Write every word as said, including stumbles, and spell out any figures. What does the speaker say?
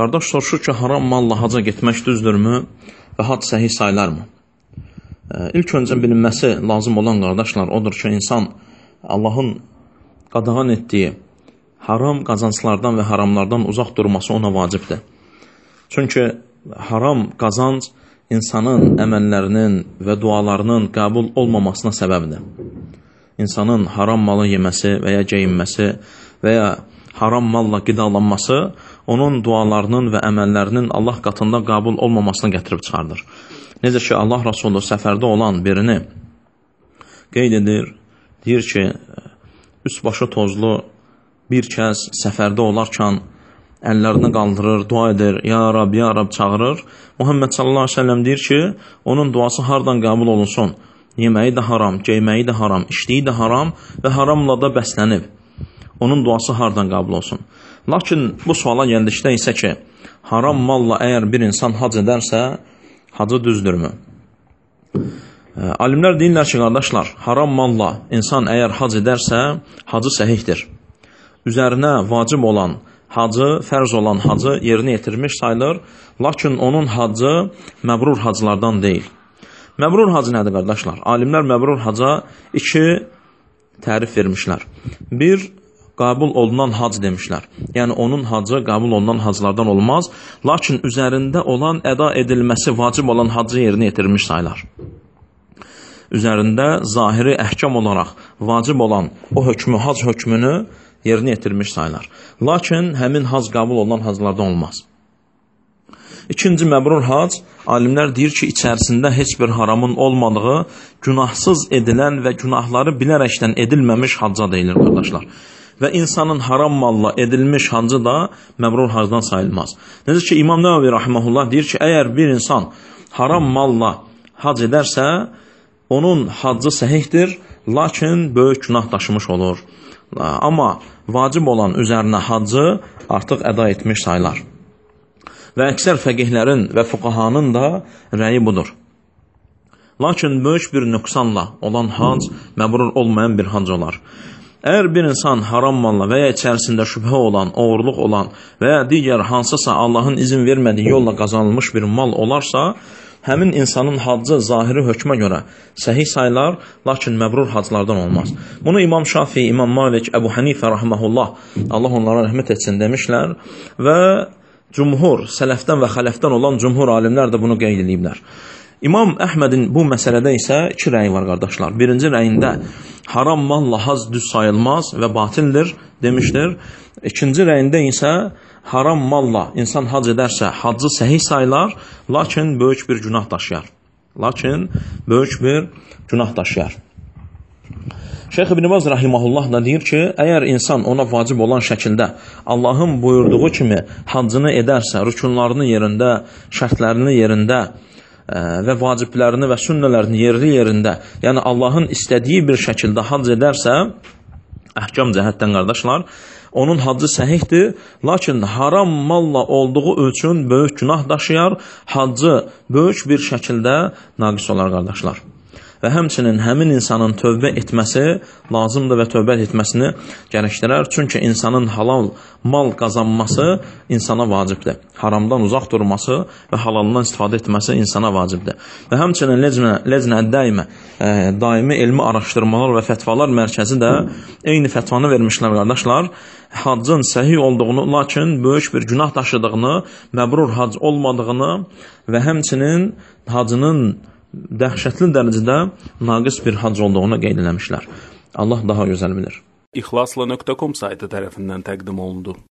Qardaş soruşur ki, haram malla haca getmək düzdürmü və hac səhih sayılarmı? İlk öncə bilinməsi lazım olan qardaşlar odur ki, insan Allahın qadağan etdiyi haram qazanclardan və haramlardan uzaq durması ona vacibdir. Çünki haram qazanc insanın əməllərinin və dualarının qəbul olmamasına səbəbdir. İnsanın haram malı yeməsi və ya geyinməsi və ya haram malla qidalanması onun dualarının və əməllərinin Allah qatında qəbul olmamasına gətirib çıxardır. Necə ki, Allah Rasulü səfərdə olan birini qeyd edir, deyir ki, üst başı tozlu bir kəs səfərdə olarkən əllərini qaldırır, dua edir, ya Rab, ya Rab çağırır. Muhammed sallallahu aleyhi ve sellem deyir ki, onun duası hardan qəbul olunsun? Yeməyi də haram, geyməyi də haram, içdiyi də haram və haramla da bəslənib. Onun duası hardan qəbul olsun? Lakin bu suala gəldikdə isə ki, haram malla əgər bir insan hac edərsə, hacı düzdürmü? Alimlər deyirlər ki, qardaşlar, haram malla insan əgər hac edərsə, hacı səhihdir. Üzərinə vacib olan hacı, fərz olan hacı yerinə yetirmiş sayılır, lakin onun hacı məbrur hacılardan deyil. Məbrur hacı nədir, qardaşlar? Alimlər məbrur haca iki tərif vermişlər. Bir, qəbul olunan hac demişlər. Yəni, onun hacı qəbul olunan haclardan olmaz, lakin üzərində olan, əda edilməsi vacib olan hacı yerinə yetirmiş sayılar. Üzərində zahiri əhkam olaraq vacib olan o hökmü, hac hökmünü yerinə yetirmiş sayılar. Lakin həmin hac qəbul olunan haclardan olmaz. İkinci məbrur hac, alimlər deyir ki, içərisində heç bir haramın olmadığı, günahsız edilən və günahları bilərəkdən edilməmiş hacca deyilir, qardaşlar. Və insanın haram malla edilmiş hancı da məbrur hacdan sayılmaz. Necə ki, İmam Nəvavi rahimehullah deyir ki, əgər bir insan haram malla hac edərsə, onun haccı səhihdir, lakin böyük günah daşımış olur. Amma vacib olan üzərinə haccı artıq əda etmiş sayılar. Və əksər fəqihlərin və fuqahanın da rəyi budur. Lakin böyük bir nöqsanla olan hac məbrur olmayan bir hac olar. Əgər bir insan haram malla və ya içərisində şübhə olan, oğurluq olan və ya digər hansısa Allahın izin vermədiyi yolla qazanılmış bir mal olarsa, həmin insanın haccı zahiri hökmə görə səhih sayılar, lakin məbrur haclardan olmaz. Bunu İmam Şafii, İmam Malik, Əbu Hanifə rahimehullah, Allah onlara rəhmət etsin demişlər və cumhur, sələfdən və xələfdən olan cumhur alimlər də bunu qeyd ediblər. İmam Əhmədin bu məsələdə isə iki rəyi var, qardaşlar. Birinci rəyində haram malla hac düz sayılmaz və batildir demişdir. İkinci rəyində isə haram malla insan hac edərsə haccı səhih sayılar, lakin böyük bir günah daşıyar. Lakin böyük bir günah daşıyar. Şeyx İbn Baz rahimehullah da deyir ki, əgər insan ona vacib olan şəkildə Allahın buyurduğu kimi haccını edərsə, rükunlarını yerində, şərtlərini yerində və vaciblərini və sünnələrini yerli yerində, yəni Allahın istədiyi bir şəkildə hac edərsə, əhkam cəhətdən qardaşlar, onun haccı səhihdir, lakin haram malla olduğu üçün böyük günah daşıyar, haccı böyük bir şəkildə naqis olar, qardaşlar. Və həmçinin həmin insanın tövbə etməsi lazımdır və tövbə etməsini gərəkdirər. Çünki insanın halal mal qazanması insana vacibdir. Haramdan uzaq durması və halalından istifadə etməsi insana vacibdir. Və həmçinin Ləcnə, Ləcnə Əd-Daimə e, daimi elmi araşdırmalar və fətvalar mərkəzi də eyni fətvanı vermişlər, qardaşlar. Haccın səhih olduğunu, lakin böyük bir günah daşıdığını, məbrur hac olmadığını və həmçinin hacının dəhşətli dərəcədə naqis bir hac olduğunu qeyd eləmişlər. Allah daha gözəl bilir. İxlasla nöqtə com saytı tərəfindən təqdim olundu.